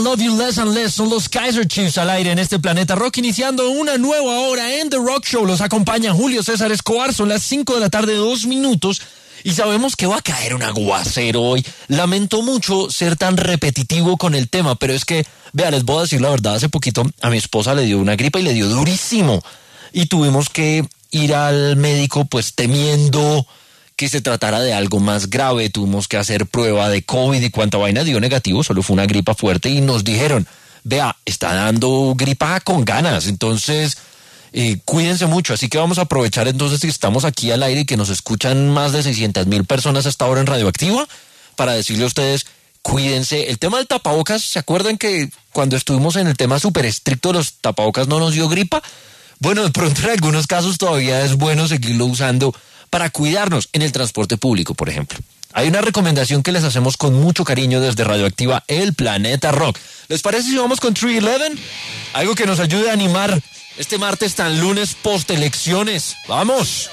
Love You Less and Less son los Kaiser Chiefs al aire en este Planeta Rock, iniciando una nueva hora en The Rock Show. Los acompaña Julio César Escobar, son las 5 de la tarde, 2 minutos, y sabemos que va a caer un aguacero hoy. Lamento mucho ser tan repetitivo con el tema, pero es que, vea, les voy a decir la verdad, hace poquito a mi esposa le dio una gripa y le dio durísimo, y tuvimos que ir al médico pues temiendo que se tratara de algo más grave. Tuvimos que hacer prueba de COVID y cuánta vaina, dio negativo, solo fue una gripa fuerte y nos dijeron, vea, está dando gripa con ganas, entonces cuídense mucho. Así que vamos a aprovechar entonces que estamos aquí al aire y que nos escuchan más de 600,000 personas hasta ahora en Radioactiva para decirle a ustedes, cuídense. El tema del tapabocas, ¿se acuerdan que cuando estuvimos en el tema súper estricto de los tapabocas no nos dio gripa? Bueno, de pronto en algunos casos todavía es bueno seguirlo usando para cuidarnos en el transporte público, por ejemplo. Hay una recomendación que les hacemos con mucho cariño desde Radioactiva, el Planeta Rock. ¿Les parece si vamos con 311? Algo que nos ayude a animar este martes tan lunes post-elecciones. ¡Vamos!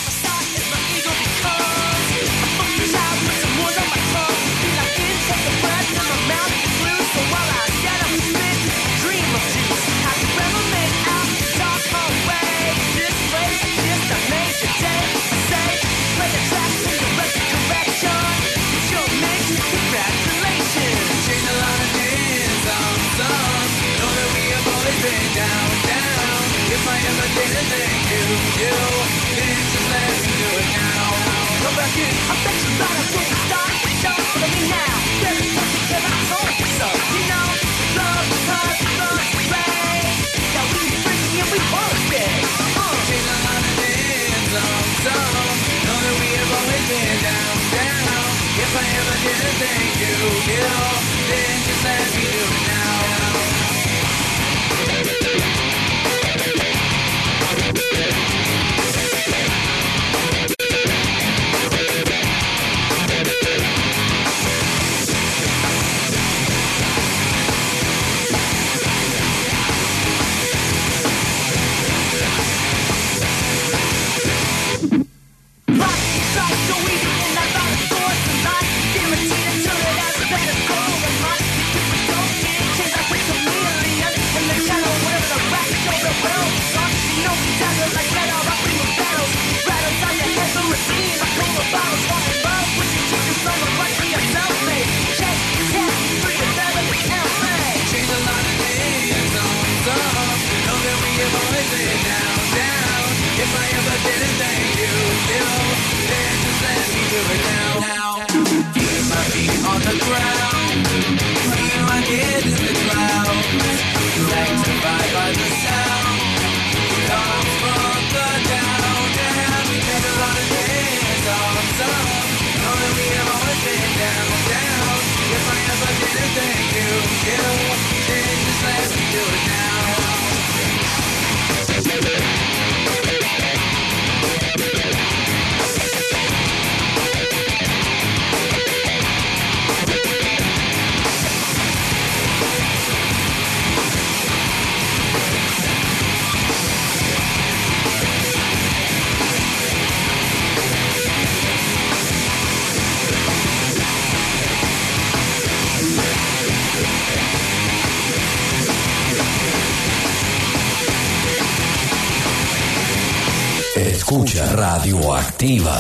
Escucha Radioactiva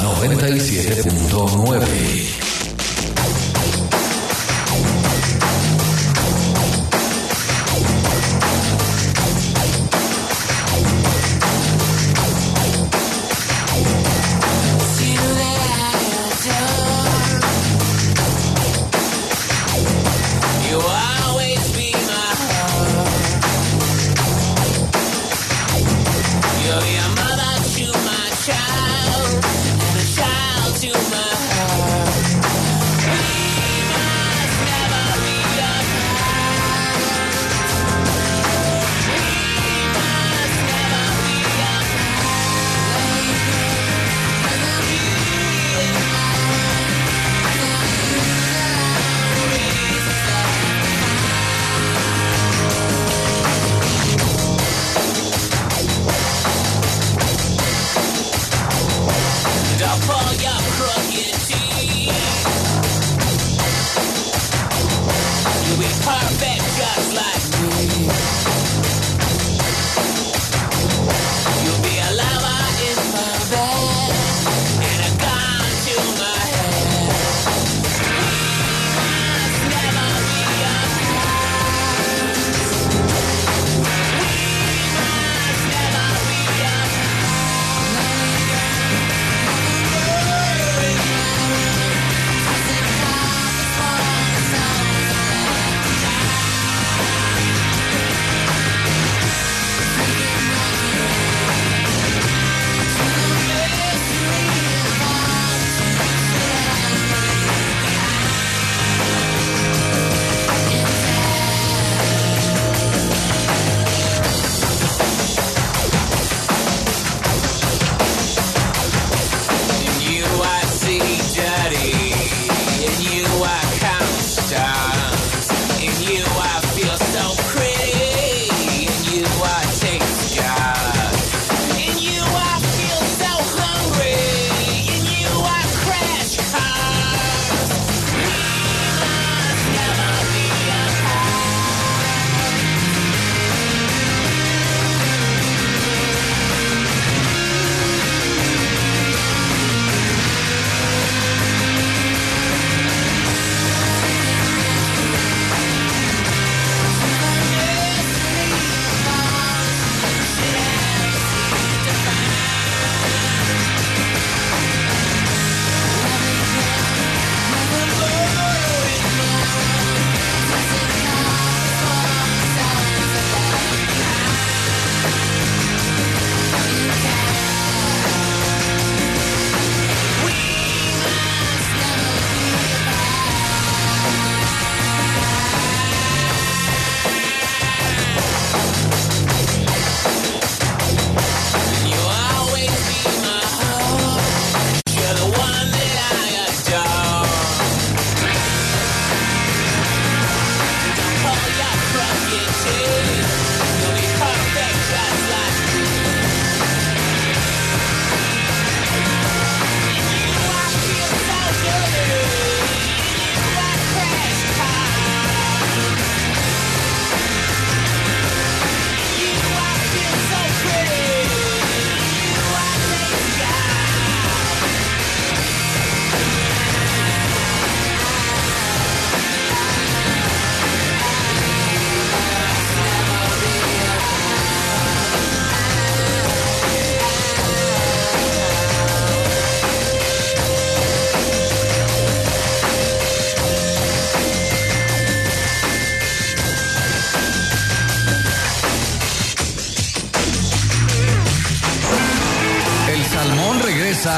97.9. Child, and a child to my heart.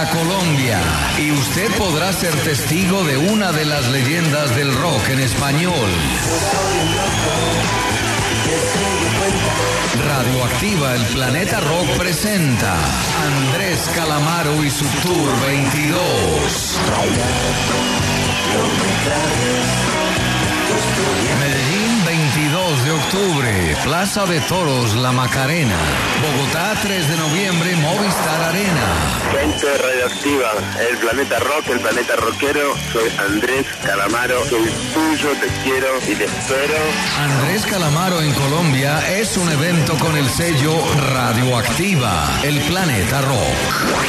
para Colombia y usted podrá ser testigo de una de las leyendas del rock en español. Radioactiva, el Planeta Rock presenta Andrés Calamaro y su Tour 22. Medellín, 22 de octubre, Plaza de Toros, La Macarena. Bogotá, 3 de noviembre, Movistar Arena. Gente Radioactiva, el Planeta Rock, el Planeta Rockero. Soy Andrés Calamaro, soy tuyo, te quiero y te espero. Andrés Calamaro en Colombia es un evento con el sello Radioactiva, el Planeta Rock.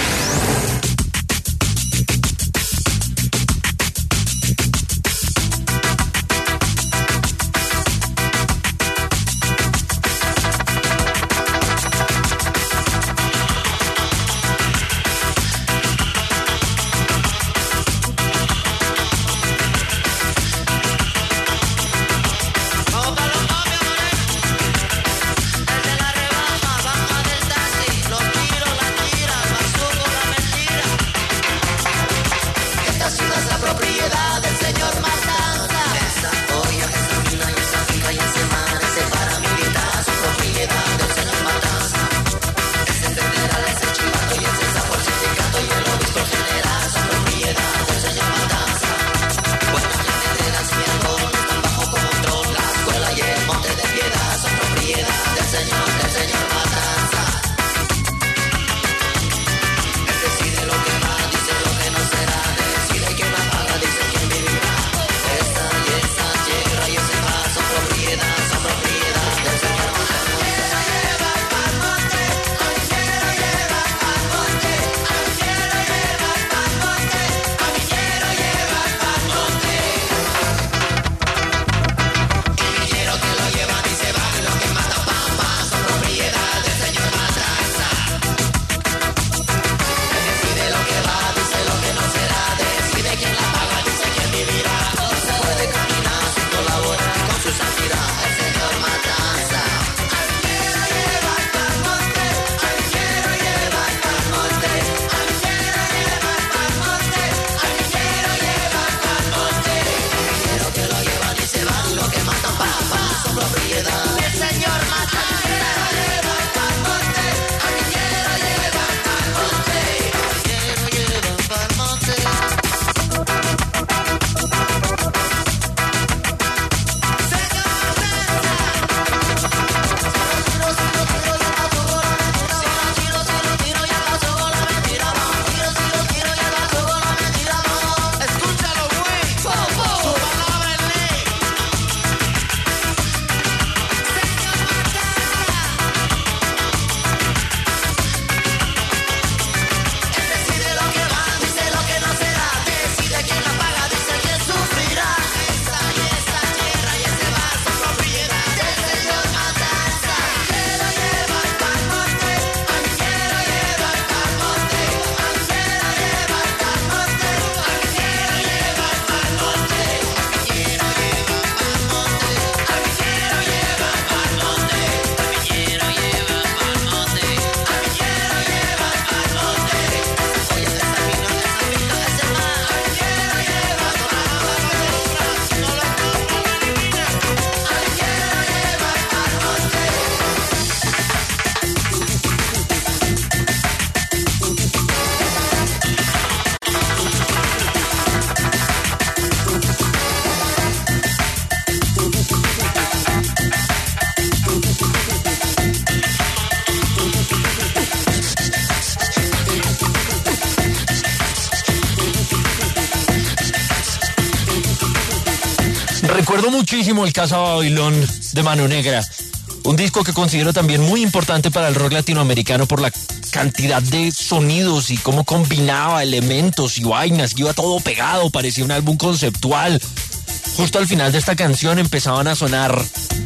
Recuerdo muchísimo el Casa Babilón de Mano Negra, un disco que considero también muy importante para el rock latinoamericano por la cantidad de sonidos y cómo combinaba elementos y vainas, iba todo pegado, parecía un álbum conceptual. Justo al final de esta canción empezaban a sonar,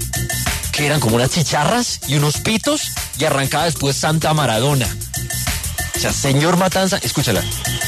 que eran como unas chicharras y unos pitos, y arrancaba después Santa Maradona. O sea, Señor Matanza, escúchala.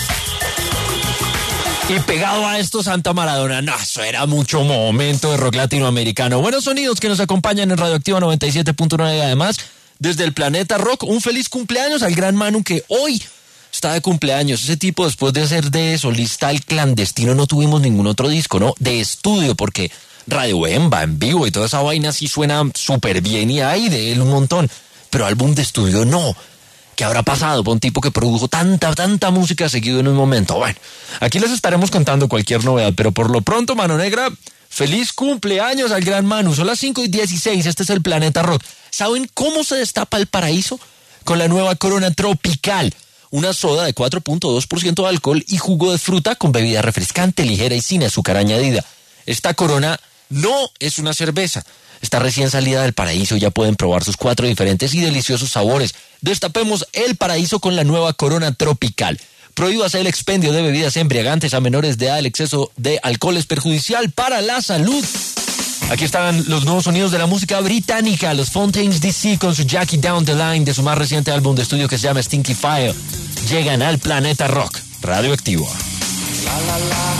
Y pegado a esto, Santa Maradona. No, eso era mucho momento de rock latinoamericano. Buenos sonidos que nos acompañan en Radioactiva 97.9. Además, desde el Planeta Rock, un feliz cumpleaños al gran Manu que hoy está de cumpleaños. Ese tipo, después de hacer de solista al clandestino, no tuvimos ningún otro disco, ¿no? De estudio, porque Radio Emba en vivo y toda esa vaina sí suena súper bien y hay de él un montón. Pero álbum de estudio no. ¿Qué habrá pasado para un tipo que produjo tanta música seguido en un momento? Bueno, aquí les estaremos contando cualquier novedad, pero por lo pronto, Mano Negra, feliz cumpleaños al gran Manu. Son las 5:16, este es el Planeta Rock. ¿Saben cómo se destapa el paraíso? Con la nueva Corona Tropical. Una soda de 4.2% de alcohol y jugo de fruta con bebida refrescante, ligera y sin azúcar añadida. Esta Corona no es una cerveza. Está recién salida del paraíso y ya pueden probar sus 4 diferentes y deliciosos sabores. Destapemos el paraíso con la nueva Corona Tropical. Prohíbase el expendio de bebidas embriagantes a menores de edad. El exceso de alcohol es perjudicial para la salud. Aquí están los nuevos sonidos de la música británica, los Fontaines DC con su Jackie Down the Line de su más reciente álbum de estudio que se llama Stinky Fire. Llegan al Planeta Rock Radioactivo. La, la, la.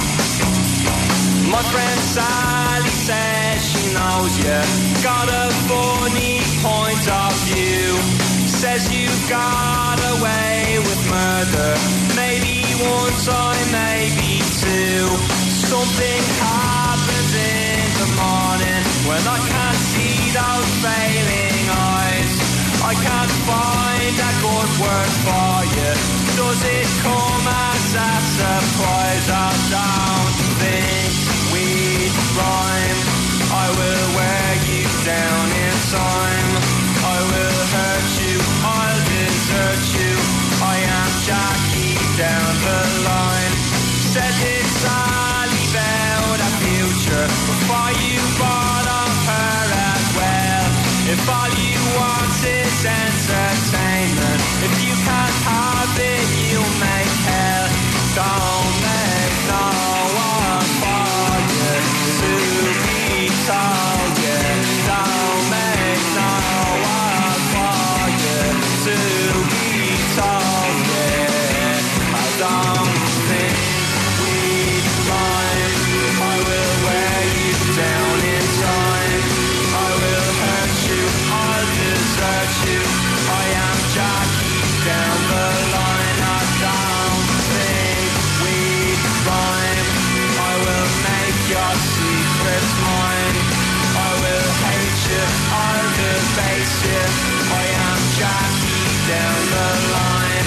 My friend Sally says she knows you got a funny point of view. Says you got away with murder, maybe one time, maybe two. Something happens in the morning when I can't see those failing eyes. I can't find a good word for you. Does it come as a surprise? I don't think we'd rhyme. I will wear you down in time. I will hurt you, I'll desert you. I am Jackie down the line. Said it's all about a future before you bought off her as well. If all you want is entertainment, if you can't have it, you'll make hell. Don't make no one for you to be told you. Don't make no one for you to be told you. I don't think we'd mind. I will wear you down in time. I will hurt you, I'll desert you. I am Jackie down the line. I don't think we'd rhyme. I will make your secrets mine. I will hate you, I'll debase you. I am Jackie down the line.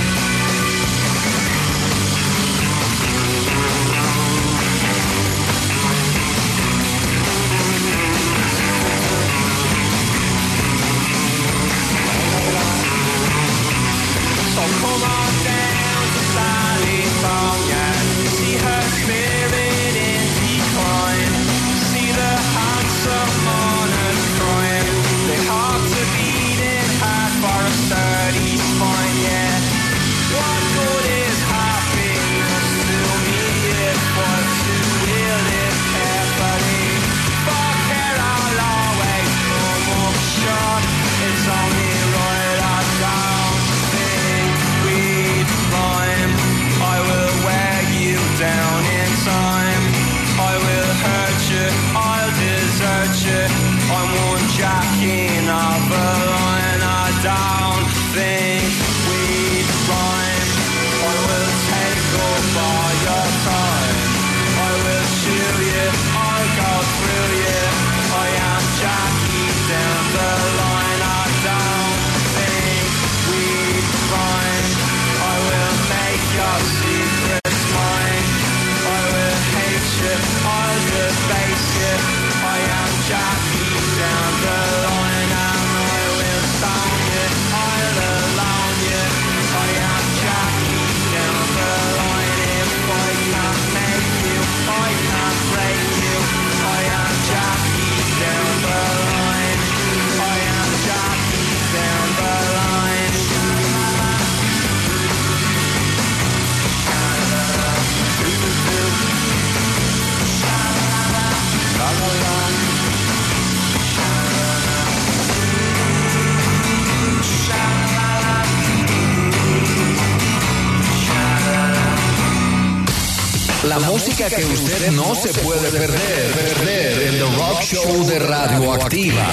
So come on down to California, see her spirit in decline, see the handsome mourners crying, they have to beat it hard for a sturdy spine, yeah. What good is happiness to me if what to will it carefully? For care I'll always come up short, it's only right I don't think we'd rhyme. I will wear you down in time. I will hurt you, I'll desert you. I'm one jacking of a line. I don't think we'd rhyme. I will take up all your time. I will chew you, I'll go through you. I am Jackie down the line. I don't think we'd rhyme. I will make your secrets mine. I will hate you, I'll debase you. I am Jackie down the line. And I will stone you, I'll alone you. I am Jackie down the line. If I can't make you, I can't break you. I am Jackie down the line. I am Jackie down the line. La música que usted no se puede perder en The Rock Show de Radioactiva.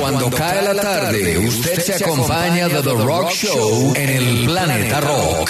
Cuando cae la tarde, usted se acompaña de The Rock Show en el Planeta Rock.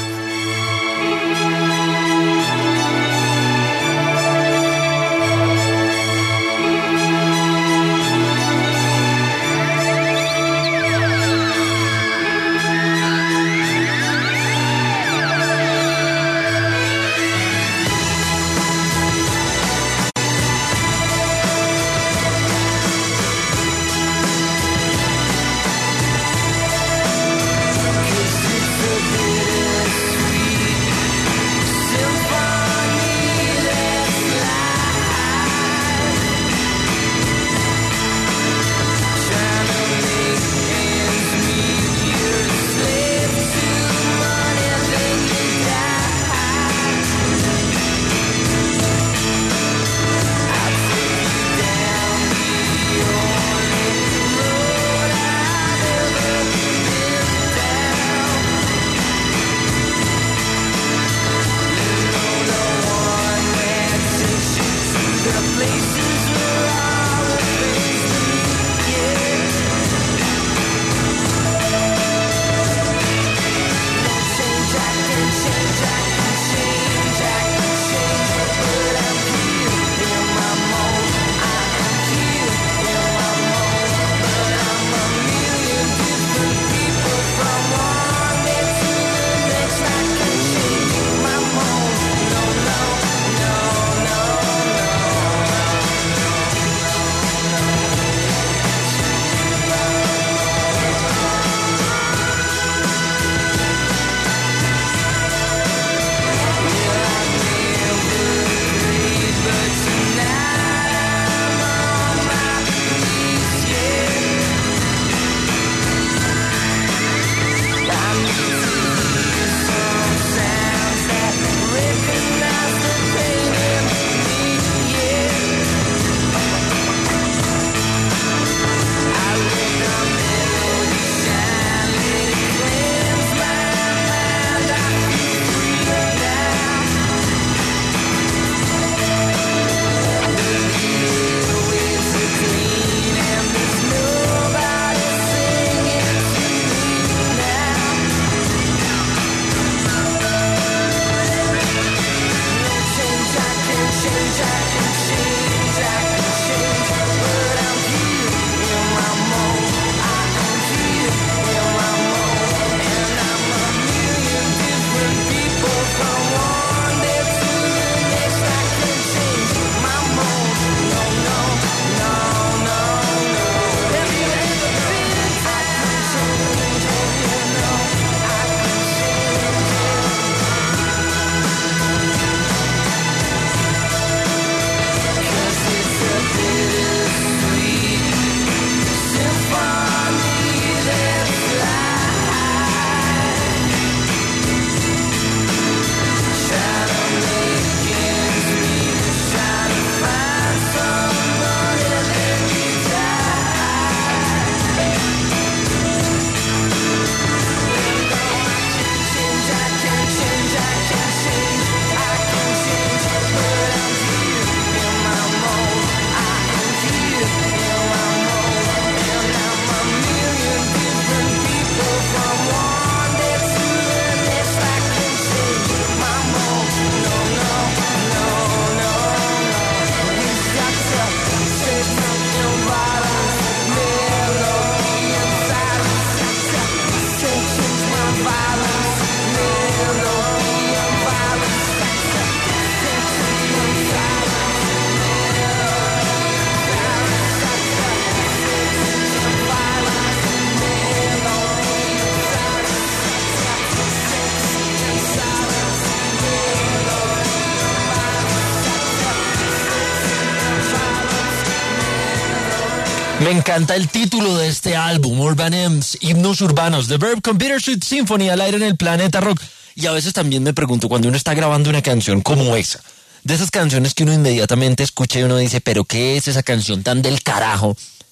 Me encanta el título de este álbum, Urban Hymns, Himnos Urbanos, The Verb con Bittersweet Symphony al aire en el Planeta Rock. Y a veces también me pregunto, cuando uno está grabando una canción como esa, de esas canciones que uno inmediatamente escucha y uno dice, pero ¿qué es esa canción tan del carajo?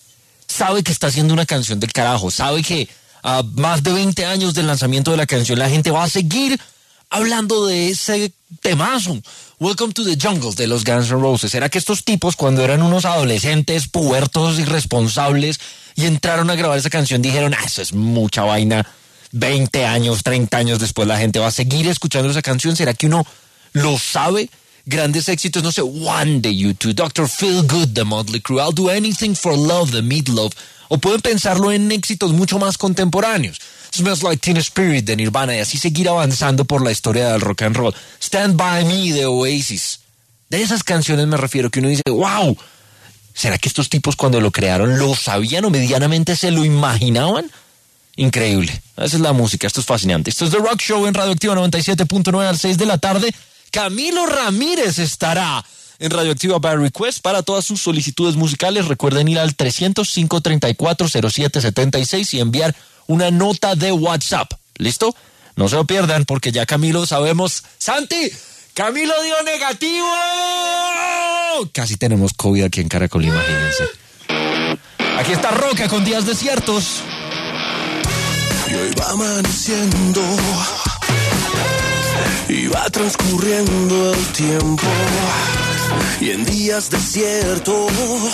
Sabe que está haciendo una canción del carajo, sabe que a más de 20 años del lanzamiento de la canción la gente va a seguir hablando de ese temazo. Welcome to the Jungle de los Guns N' Roses. ¿Será que estos tipos, cuando eran unos adolescentes, pubertos, irresponsables, y entraron a grabar esa canción, dijeron, eso es mucha vaina, 20 años, 30 años después la gente va a seguir escuchando esa canción? ¿Será que uno lo sabe? Grandes éxitos, no sé, One de U2, Dr. Feel Good de Motley Crue, I'll Do Anything for Love de Meat Loaf, o pueden pensarlo en éxitos mucho más contemporáneos, Smells Like Teen Spirit de Nirvana, y así seguir avanzando por la historia del rock and roll, Stand By Me de Oasis. De esas canciones me refiero, que uno dice, wow, ¿será que estos tipos cuando lo crearon lo sabían o medianamente se lo imaginaban? Increíble, esa es la música, esto es fascinante. Esto es The Rock Show en Radioactiva 97.9 a las 6 de la tarde. Camilo Ramírez estará en Radioactiva by Request para todas sus solicitudes musicales. Recuerden ir al 300-534-0776 y enviar una nota de WhatsApp. ¿Listo? No se lo pierdan porque ya Camilo sabemos. ¡Santi! ¡Camilo dio negativo! Casi tenemos COVID aquí en Caracol, imagínense. Aquí está Roca con Días Desiertos. Y hoy va amaneciendo y va transcurriendo el tiempo, y en días desiertos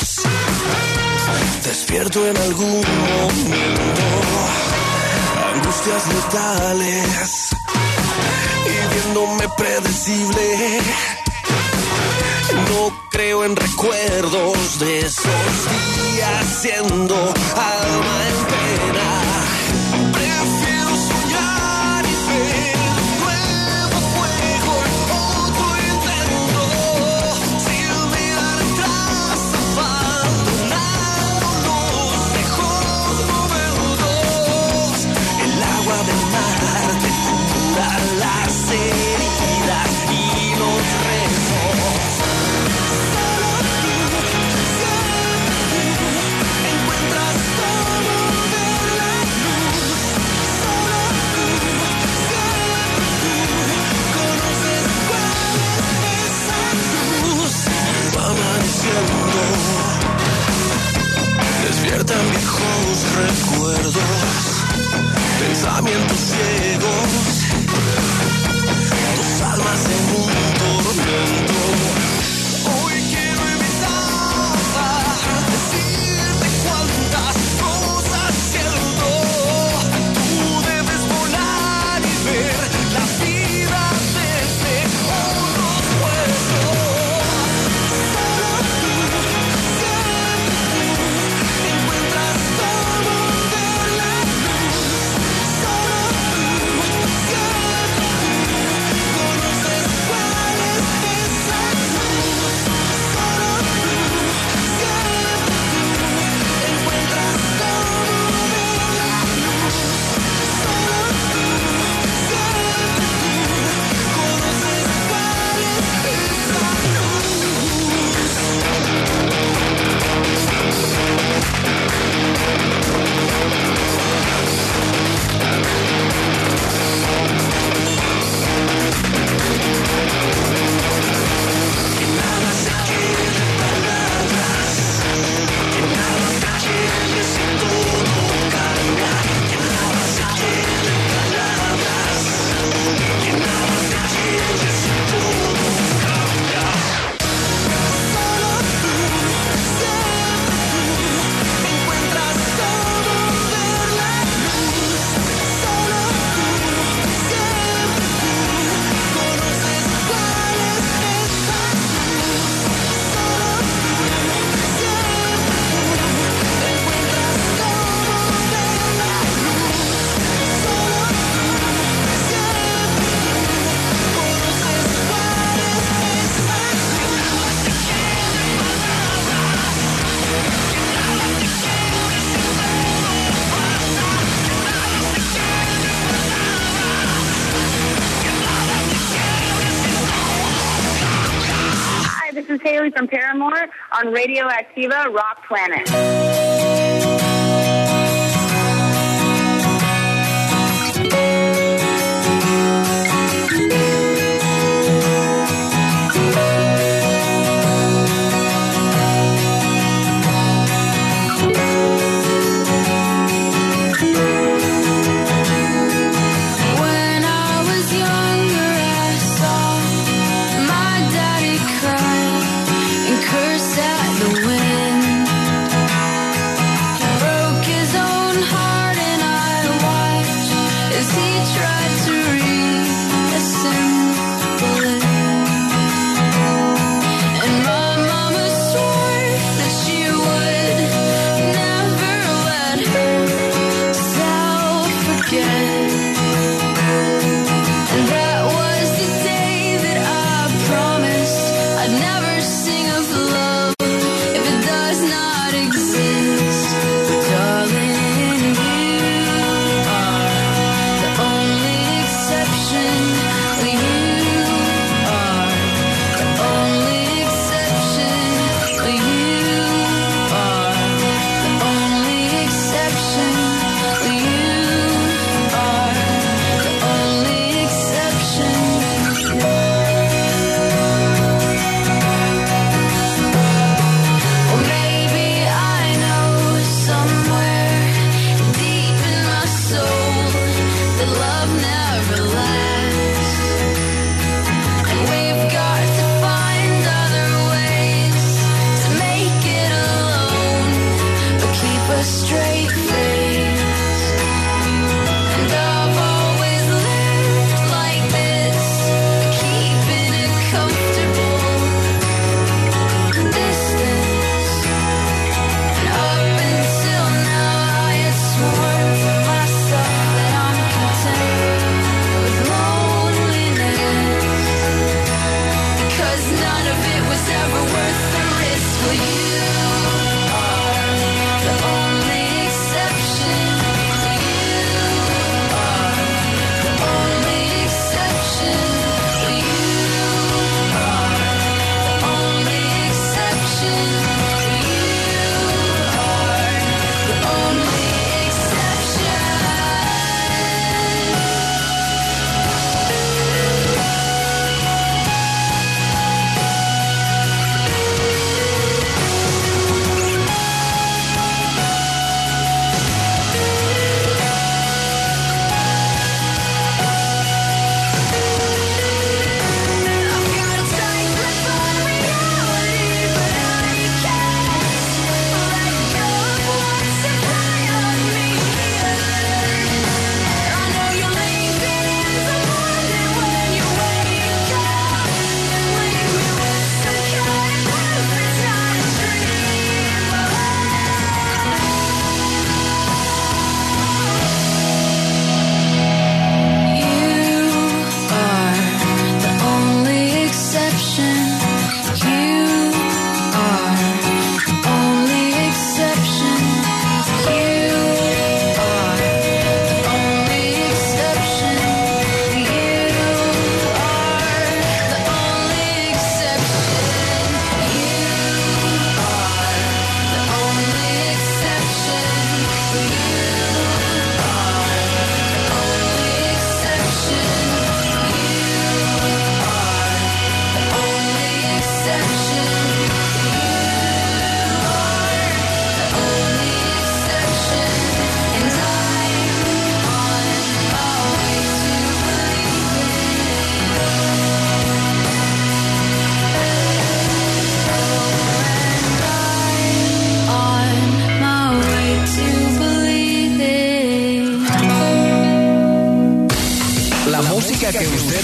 despierto en algún momento, angustias letales y viéndome predecible. No creo en recuerdos de esos días siendo alma en pena. Prefiero soñar y ver nuevo fuego en otro intento, sin mirar atrás, abandonando los mejores momentos. El agua del mar te cura las heridas y los rezos. Solo tú, siempre tú, encuentras cómo ver la luz. Solo tú, siempre tú, conoces cuál es esa luz. Va amaneciendo, despiertan viejos recuerdos, pensamientos ciegos, dos almas en un tormento. Hoy quiero evitar decirte cuántas cosas siento. Tú debes volar y ver la vida desde otros puestos. Solo tú, siempre tú, encuentras cómo ver la luz. Solo tú, siempre tú, conoces cuál es esa luz. Solo tú, siempre tú, encuentras cómo ver la luz. Solo tú, siempre tú, conoces cuál es esa Que nada se quede palabras, que nada te quede si todo cambia. Que nada se quede palabras, que nada te quede si todo cambia. Solo tú, siempre tú, encuentras cómo ver la luz. Solo tú, siempre tú, conoces cuál es esa luz. Solo tú, siempre tú, encuentras cómo ver la luz. Solo tú, siempre tú, conoces cuál es esa Hi, this is Haley from Paramore on Radioactiva Rock Planet. When I was younger, I saw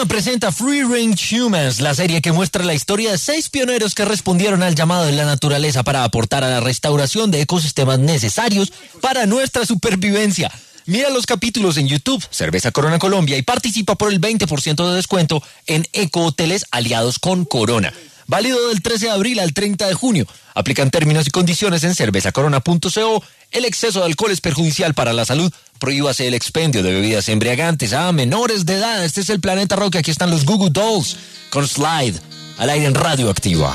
Luna presenta Free Range Humans, la serie que muestra la historia de 6 pioneros que respondieron al llamado de la naturaleza para aportar a la restauración de ecosistemas necesarios para nuestra supervivencia. Mira los capítulos en YouTube, Cerveza Corona Colombia, y participa por el 20% de descuento en ecohoteles aliados con Corona. Válido del 13 de abril al 30 de junio. Aplican términos y condiciones en cervezacorona.co. El exceso de alcohol es perjudicial para la salud. Prohíbase el expendio de bebidas embriagantes a menores de edad. Este es el Planeta Rock. Aquí están los Goo Goo Dolls con Slide al aire en Radioactiva.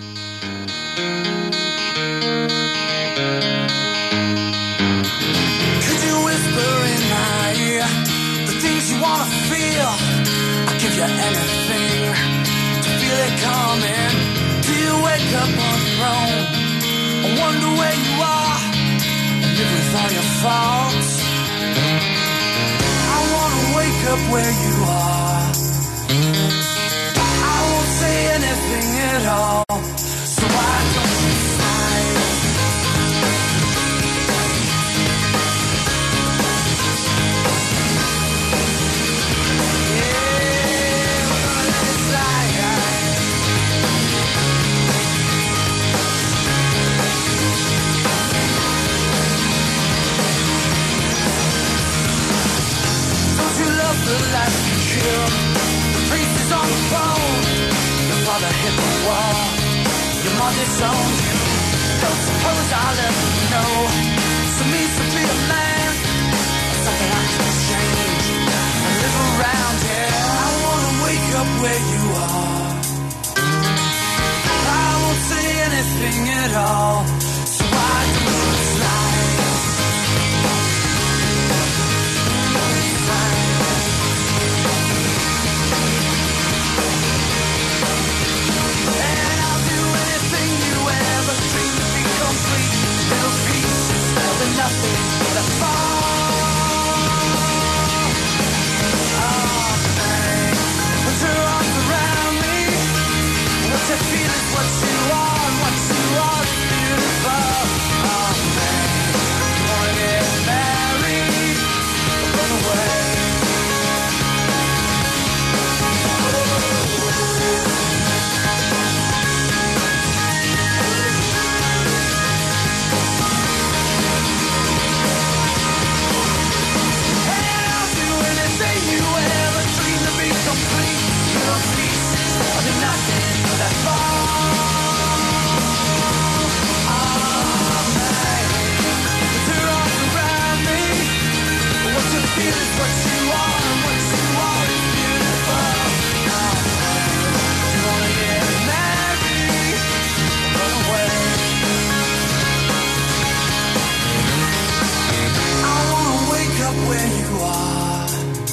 Could you whisper in my ear the things you wanna feel? I'll give you anything to feel it coming. Do you wake up on your own and wonder where you are and live with all your faults? I wanna wake up where you are. I won't say anything at all, so why don't you slide? The life you killed, the priest is on the phone. Your father hit the wall, your mother disowned you. Don't suppose I'll ever know. So means to be a man, something I can change and live around here. I wanna wake up where you are. I won't say anything at all, so why don't you slide? Nothing but a fall. Oh, man. Put your arms around me. What you feel is what you are, and what you are is beautiful. Oh, man. You wanna get married or run away? Where you are.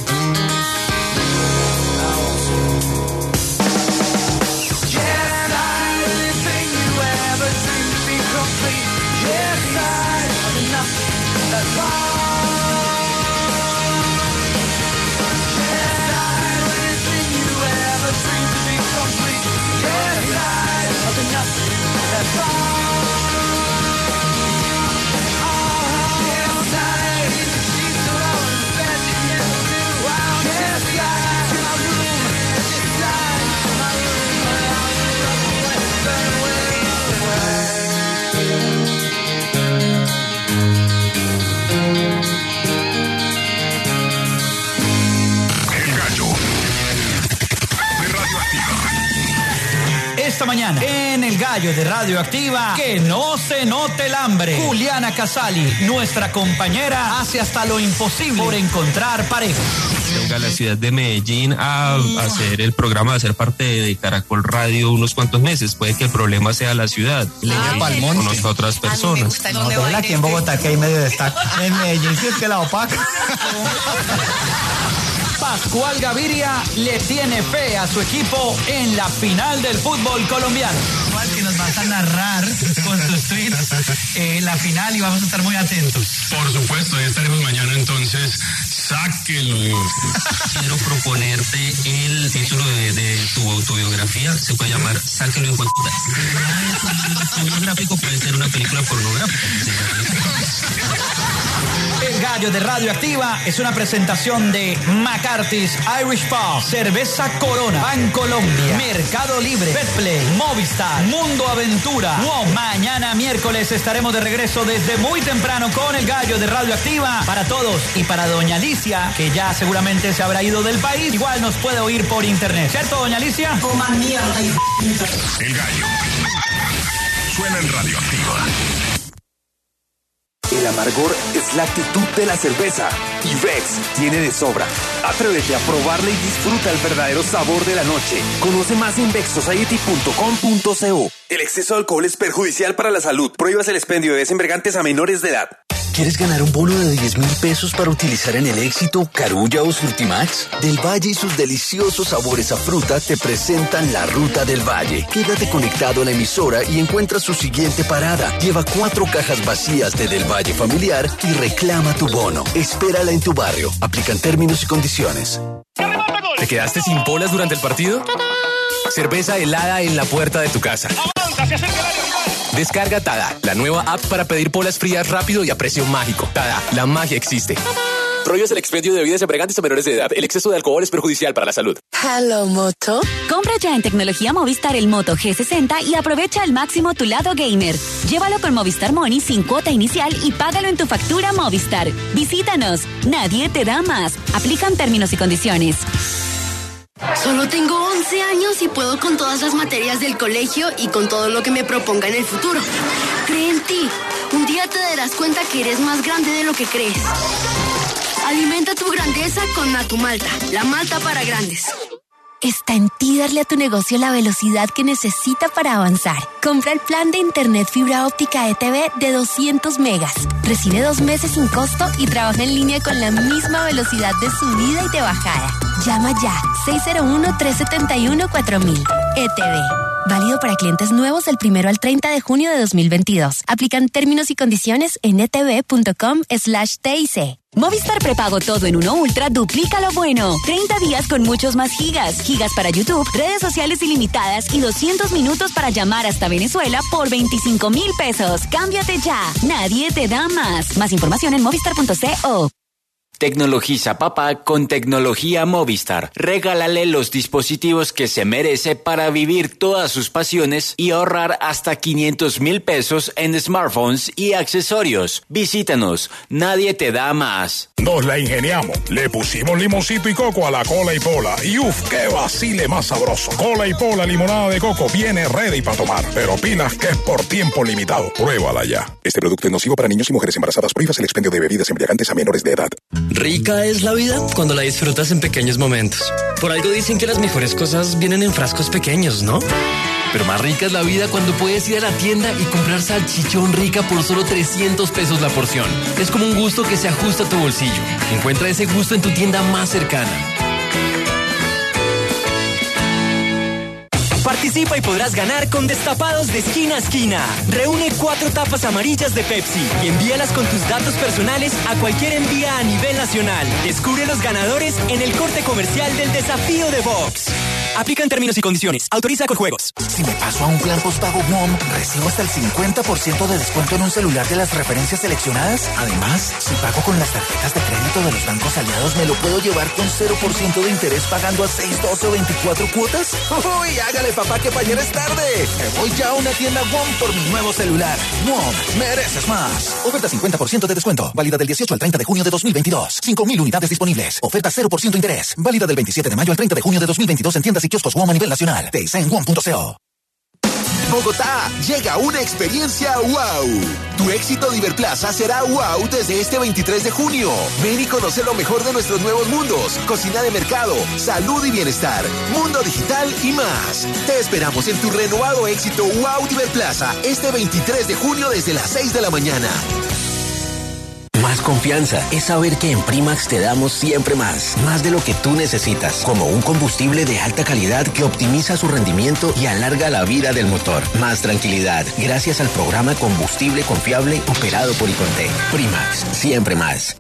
Yes, I anything you ever dreamed to be complete. Yes, I have nothing that's all. Yes, I anything you ever dreamed to be complete. Yes, I have nothing that's all. Esta mañana, en el Gallo de Radioactiva, que no se note el hambre. Juliana Casali, nuestra compañera, hace hasta lo imposible por encontrar pareja. Venga a la ciudad de Medellín a hacer el programa, a ser parte de Caracol Radio unos cuantos meses. Puede que el problema sea la ciudad. Conozco a otras personas. No, aquí en Bogotá que hay medio destaca. En Medellín sí es que la opaca. Pascual Gaviria le tiene fe a su equipo en la final del fútbol colombiano. Pascual, que nos vas a narrar con tus tweets la final y vamos a estar muy atentos. Por supuesto, ya estaremos mañana entonces Sáquelo. Quiero proponerte el título de tu autobiografía. Se puede llamar Sáquelo, hijo de puta. Pornográfico puede ser una película pornográfica. El Gallo de Radioactiva es una presentación de McCarthy's Irish Pub, Cerveza Corona, Bancolombia, Mercado Libre, Betplay, Movistar, Mundo Aventura. WOM. Mañana miércoles estaremos de regreso desde muy temprano con el Gallo de Radioactiva para todos y para doña Alicia, que ya seguramente se habrá ido del país. Igual nos puede oír por internet, ¿cierto, doña Alicia? Coma mierda, hijo. El Gallo suena en Radioactiva. El amargor es la actitud de la cerveza y Bex tiene de sobra. Atrévete a probarla y disfruta el verdadero sabor de la noche. Conoce más en bexsociety.com.co. El exceso de alcohol es perjudicial para la salud. Prohíbas el expendio de bebidas embriagantes a menores de edad. ¿Quieres ganar un bono de 10,000 pesos para utilizar en el Éxito, Carulla o Surtimax? Del Valle y sus deliciosos sabores a fruta te presentan la Ruta del Valle. Quédate conectado a la emisora y encuentra su siguiente parada. Lleva 4 cajas vacías de Del Valle Familiar y reclama tu bono. Espérala en tu barrio. Aplican términos y condiciones. ¿Te quedaste sin polas durante el partido? Cerveza helada en la puerta de tu casa. Descarga Tada, la nueva app para pedir polas frías rápido y a precio mágico. Tada, la magia existe. Prohíbes el expendio de bebidas embriagantes a menores de edad. El exceso de alcohol es perjudicial para la salud. Hello, Moto. Compra ya en Tecnología Movistar el Moto G60 y aprovecha al máximo tu lado gamer. Llévalo con Movistar Money sin cuota inicial y págalo en tu factura Movistar. Visítanos. Nadie te da más. Aplican términos y condiciones. Solo tengo 11 años y puedo con todas las materias del colegio y con todo lo que me proponga en el futuro. Cree en ti. Un día te darás cuenta que eres más grande de lo que crees. Alimenta tu grandeza con Natumalta, la malta para grandes. Está en ti darle a tu negocio la velocidad que necesita para avanzar. Compra el plan de internet fibra óptica ETV de 200 megas. Recibe 2 meses sin costo y trabaja en línea con la misma velocidad de subida y de bajada. Llama ya, 601-371-4000. ETV. Válido para clientes nuevos del 1 al 30 de junio de 2022. Aplican términos y condiciones en etv.com/TIC. Movistar Prepago Todo en Uno Ultra duplica lo bueno. 30 días con muchos más gigas. Gigas para YouTube, redes sociales ilimitadas y 200 minutos para llamar hasta Venezuela por 25,000 pesos. Cámbiate ya. Nadie te da más. Más información en movistar.co. Tecnologiza papá con tecnología Movistar. Regálale los dispositivos que se merece para vivir todas sus pasiones y ahorrar hasta 500,000 pesos en smartphones y accesorios. Visítanos. Nadie te da más. Nos la ingeniamos. Le pusimos limoncito y coco a la cola y pola. Y uff, qué vacile más sabroso. Cola y pola limonada de coco viene ready para tomar. Pero pilas que es por tiempo limitado. Pruébala ya. Este producto es nocivo para niños y mujeres embarazadas. Prohíbas el expendio de bebidas embriagantes a menores de edad. Rica es la vida cuando la disfrutas en pequeños momentos. Por algo dicen que las mejores cosas vienen en frascos pequeños, ¿no? Pero más rica es la vida cuando puedes ir a la tienda y comprar salchichón rica por solo 300 pesos la porción. Es como un gusto que se ajusta a tu bolsillo. Encuentra ese gusto en tu tienda más cercana. Participa y podrás ganar con destapados de esquina a esquina. Reúne 4 tapas amarillas de Pepsi y envíalas con tus datos personales a cualquier envía a nivel nacional. Descubre los ganadores en el corte comercial del desafío de Vox. Aplican términos y condiciones. Autoriza con juegos. Si me paso a un plan postpago WOM, recibo hasta el 50% de descuento en un celular de las referencias seleccionadas. Además, si pago con las tarjetas de crédito de los bancos aliados, me lo puedo llevar con 0% de interés pagando a 6, 12 o 24 cuotas. ¡Uy, hágale, papá, que para ayer es tarde! Me voy ya a una tienda WOM por mi nuevo celular. WOM, mereces más. Oferta 50% de descuento. Válida del 18 al 30 de junio de 2022. 5,000 unidades disponibles. Oferta 0% interés. Válida del 27 de mayo al 30 de junio de 2022 en tiendas y kioscos WOM a nivel nacional. TIC en WOM.co. Bogotá, llega una experiencia wow. Tu éxito Diverplaza será wow desde este 23 de junio. Ven y conoce lo mejor de nuestros nuevos mundos. Cocina de mercado, salud y bienestar, mundo digital y más. Te esperamos en tu renovado éxito wow Diverplaza este 23 de junio desde las 6 de la mañana. Más confianza es saber que en Primax te damos siempre más de lo que tú necesitas, como un combustible de alta calidad que optimiza su rendimiento y alarga la vida del motor. Más tranquilidad, gracias al programa Combustible Confiable operado por Icontec. Primax, siempre más.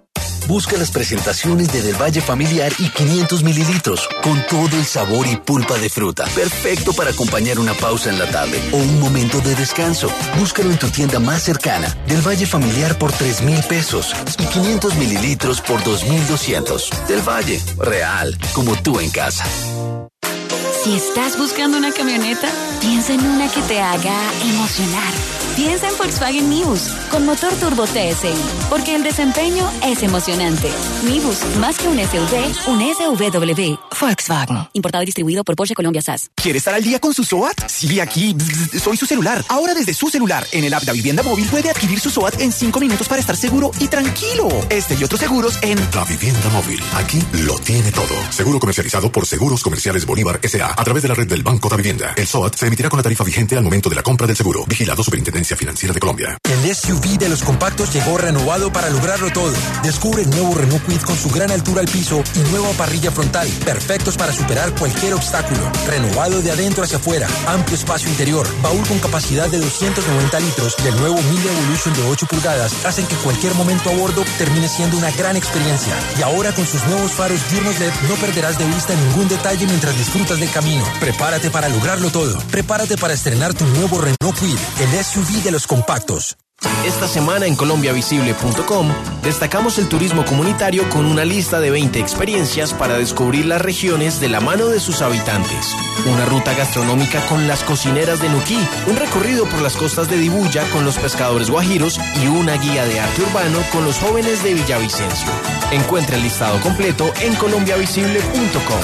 Busca las presentaciones de Del Valle Familiar y 500 mililitros, con todo el sabor y pulpa de fruta. Perfecto para acompañar una pausa en la tarde o un momento de descanso. Búscalo en tu tienda más cercana. Del Valle Familiar por 3,000 pesos y 500 mililitros por 2,200. Del Valle, real, como tú en casa. Si estás buscando una camioneta, piensa en una que te haga emocionar. Piensa en Volkswagen Nivus, con motor turbo TSI, porque el desempeño es emocionante. Nivus, más que un SUV, un SUV. Volkswagen. Importado y distribuido por Porsche Colombia SAS. ¿Quiere estar al día con su SOAT? Sí, aquí soy su celular. Ahora desde su celular, en el app de Vivienda Móvil puede adquirir su SOAT en 5 minutos para estar seguro y tranquilo. Este y otros seguros en La Vivienda Móvil. Aquí lo tiene todo. Seguro comercializado por Seguros Comerciales Bolívar S.A. a través de la red del Banco da Vivienda. El SOAT se emitirá con la tarifa vigente al momento de la compra del seguro. Vigilado Superintendencia Financiera de Colombia. El SUV de los compactos llegó renovado para lograrlo todo. Descubre el nuevo Renault Kwid con su gran altura al piso y nueva parrilla frontal, perfectos para superar cualquier obstáculo. Renovado de adentro hacia afuera, amplio espacio interior, baúl con capacidad de 290 litros y el nuevo Mille Evolution de 8 pulgadas hacen que cualquier momento a bordo termine siendo una gran experiencia. Y ahora con sus nuevos faros diurnos LED no perderás de vista ningún detalle mientras disfrutas del camino. Prepárate para lograrlo todo. Prepárate para estrenar tu nuevo Renault Kwid, el SUV de los compactos. Esta semana en colombiavisible.com destacamos el turismo comunitario con una lista de 20 experiencias para descubrir las regiones de la mano de sus habitantes. Una ruta gastronómica con las cocineras de Nuquí, un recorrido por las costas de Dibuya con los pescadores guajiros y una guía de arte urbano con los jóvenes de Villavicencio. Encuentra el listado completo en colombiavisible.com.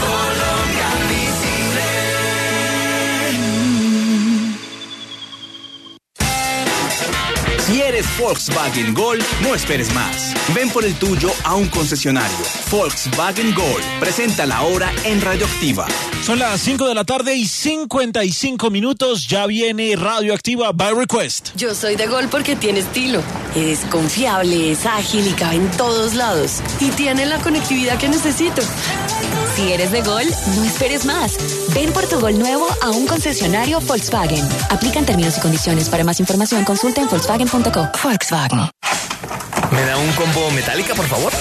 Si eres Volkswagen Gol, no esperes más. Ven por el tuyo a un concesionario. Volkswagen Gol. Presenta la hora en Radioactiva. Son las 5 de la tarde y 55 minutos. Ya viene Radioactiva by Request. Yo soy de Gol porque tiene estilo. Es confiable, es ágil y cabe en todos lados. Y tiene la conectividad que necesito. Si eres de Gol, no esperes más. Ven por tu Gol nuevo a un concesionario Volkswagen. Aplican términos y condiciones. Para más información, consulta en Volkswagen.co. Volkswagen. ¿Me da un combo metálica, por favor?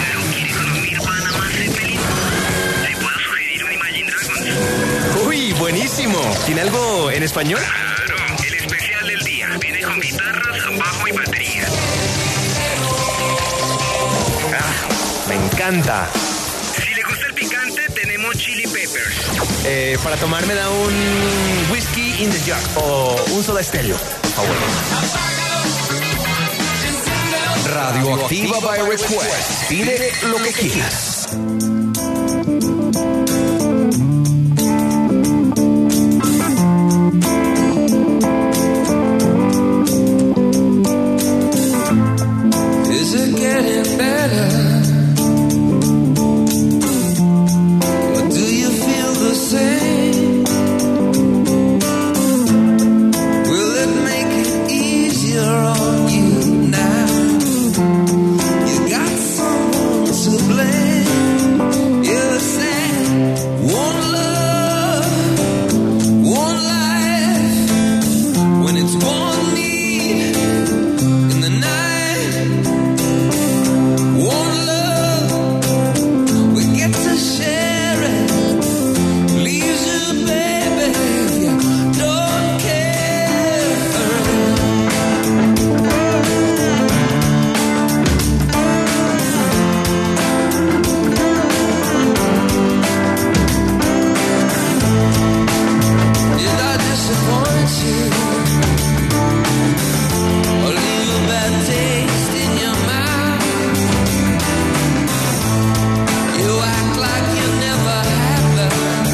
¡Uy, buenísimo! ¿Tiene algo en español? Claro, el especial del día. Viene con guitarras, bajo y batería. ¡Ah! ¡Me encanta! Si le gusta el picante, tenemos chili peppers. Para tomar me da un whisky in the jug o un soda estéreo, por favor. Radioactiva by Request. Pide lo que quieras. Is it getting better? Or do you feel the same? Will it make it easier on you now? You got someone to blame. You said one love, one life. When it's one need in the night, one love, we get to share it. Leaves you, baby, if you don't care. Did I disappoint you? Or leave a bad taste in your mouth? You act like you never happened.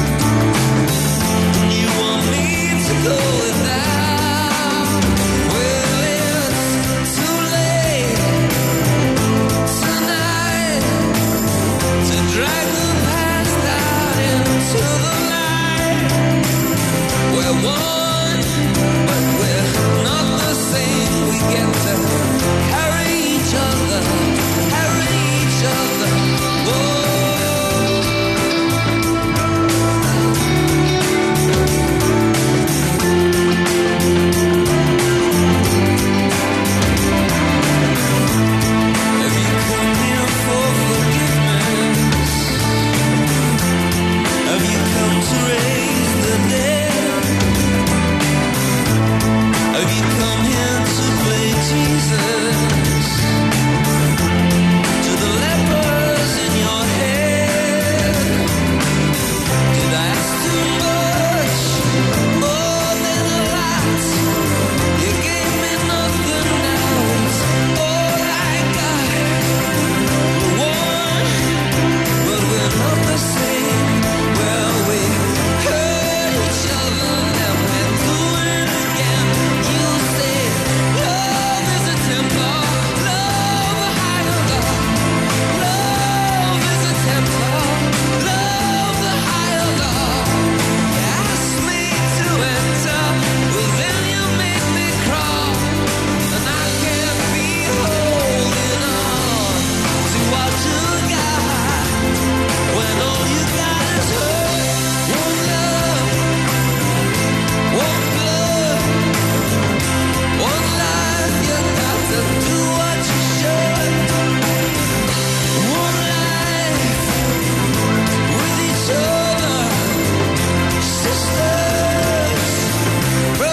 You want me to go without. Well, it's too late tonight to drag the past out into the light. Where one